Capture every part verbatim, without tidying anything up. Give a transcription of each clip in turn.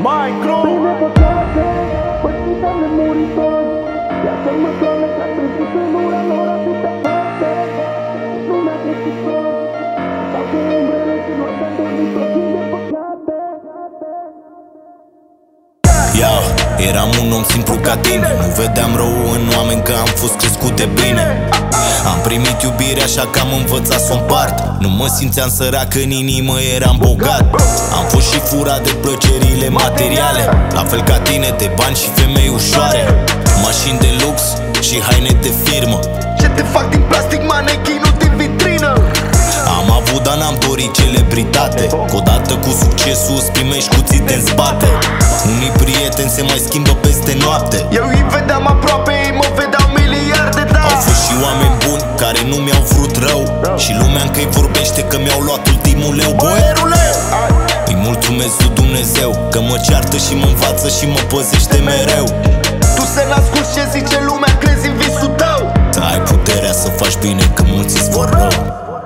Micro Prime păcate, pățita nemuritor. Iartă-mă, Doamne, că am trecut în ura lor atâtea fapte. Nu mi-a trecut tot. Stau cu umbrele și noi te-am dormit tot plin de păcate. Yo, eram un om simplu ca tine. Nu vedeam rău în oameni, că am fost crescut de bine. Am primit iubire, așa că am învățat să o împart. Nu mă simțeam sărac, în inimă eram bogat. Am fost și furat de plăcerile materiale, la fel ca tine, de bani și femei ușoare. Mașini de lux și haine de firmă, ce te fac din plastic, manechin, nu din vitrină. am avut, dar n-am dorit celebritate, că odată cu succesul îți primești cuțite în spate. Unii prieteni se mai schimbă peste noapte. Eu îi vedeam aproape, ei mă vedeau miliarde, da. Au fost și oameni buni care nu mi-au vrut rău, și lumea încă-i vorbește că mi-au luat ultimul leu. Boierule, Îi mulțumesc lui Dumnezeu că mă ceartă și mă învață și mă păzește mereu. tu se n-asculti ce zice lumea, crezi în visul tău. Ai puterea să faci bine, că mulți îți vor rău.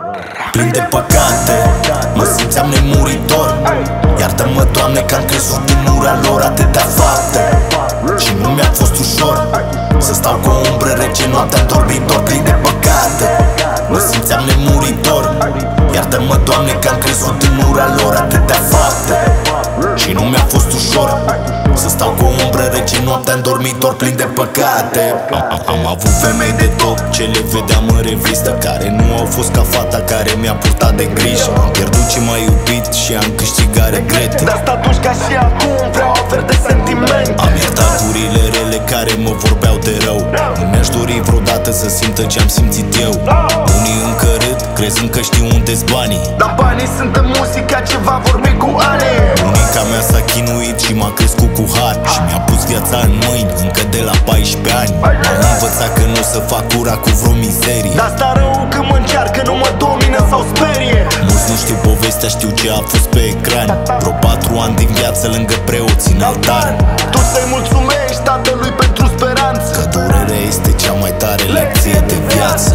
Plin de păcate, mă simțeam nemuritor. Iartă-mă, Doamne, că am crezut în ura lor atâtea fapte. Și nu mi-a fost ușor să stau cu o umbră rece noaptea în dormitor. Plin de păcate, mă simțeam nemuritor. Iartă-mă, Doamne, că am crezut în ura lor atâtea fapte. Și nu mi-a fost ușor să stau cu o umbră rece noaptea în dormitor. Plin de păcate. Am, am avut femei de top, ce le vedeam în revistă, care nu au fost ca fata care mi-a purtat de grijă. Am pierdut ce m-a iubit și am câștigat regrete. Dar sta atunci ca și acum, vreau averi de sentimente. Am iertat gurile rele care mă vorbeau de rău. Nu mi-aș dori vreodată să simtă ce-am simțit eu. Unii încă râd, crezând că știu unde-s banii, Dar banii sunt în muzica ce va vorbi cu ani. bunica mea s-a chinuit și m-a crescut cu har, și mi-a pus viața în mâini încă de la paisprezece ani. Am învățat că nu o să fac ura cu vreo mizerie. Dar sta rău când mă încearcă, nu mă domină sau sperie. Mulți nu știu povestea, știu ce a fost pe ecran. Vreo patru ani din viață lângă preoți în altar. Tu să-i mulțumești Tatălui pentru speranță, Că durerea este cea mai tare lecție de viață.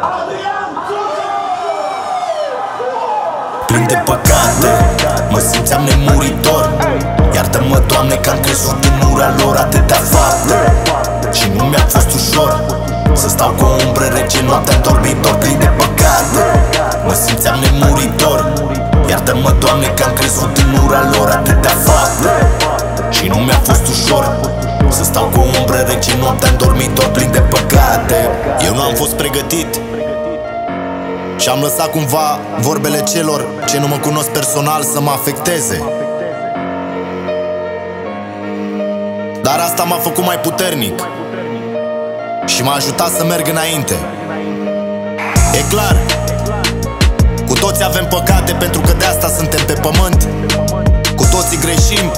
Plin de păcate, mă simțeam nemuritor. Iartă-mă, Doamne, că am crezut în ura lor atâtea fapte. Și nu mi-a fost ușor să stau cu o umbră rece noaptea în dormitor. Plin de păcate, mă simțeam nemuritor. Iartă-mă, Doamne, că am crezut în ura lor atâtea fapte. Și nu mi-a fost ușor să stau cu o umbră rece noaptea în dormitor. Plin de păcate. Eu nu am fost pregătit și am lăsat cumva vorbele celor ce nu mă cunosc personal să mă afecteze. Dar asta m-a făcut mai puternic și m-a ajutat să merg înainte. E clar, cu toți avem păcate, pentru că de asta suntem pe pământ. Cu toții greșim.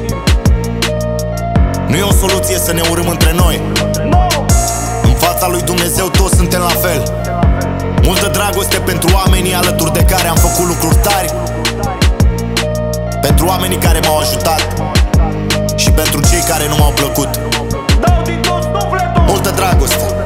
Nu e o soluție să ne urâm între noi. În fața lui Dumnezeu toți suntem la fel. Multă dragoste pentru oamenii alături de care am făcut lucruri tari, pentru oamenii care m-au ajutat și pentru cei care nu m-au plăcut. Multă dragoste.